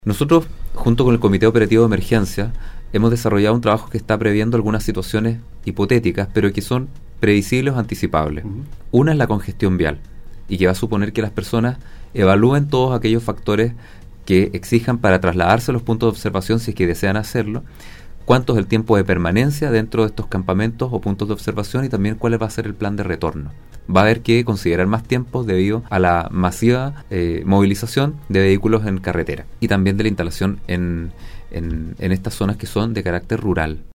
Nosotros, junto con el Comité Operativo de Emergencia, hemos desarrollado un trabajo que está previendo algunas situaciones hipotéticas, pero que son previsibles o anticipables. Una es la congestión vial, y que va a suponer que las personas evalúen todos aquellos factores que exijan para trasladarse a los puntos de observación, si es que desean hacerlo, cuánto es el tiempo de permanencia dentro de estos campamentos o puntos de observación, y también cuál va a ser el plan de retorno. Va a haber que considerar más tiempos debido a la masiva movilización de vehículos en carretera y también de la instalación en estas zonas que son de carácter rural.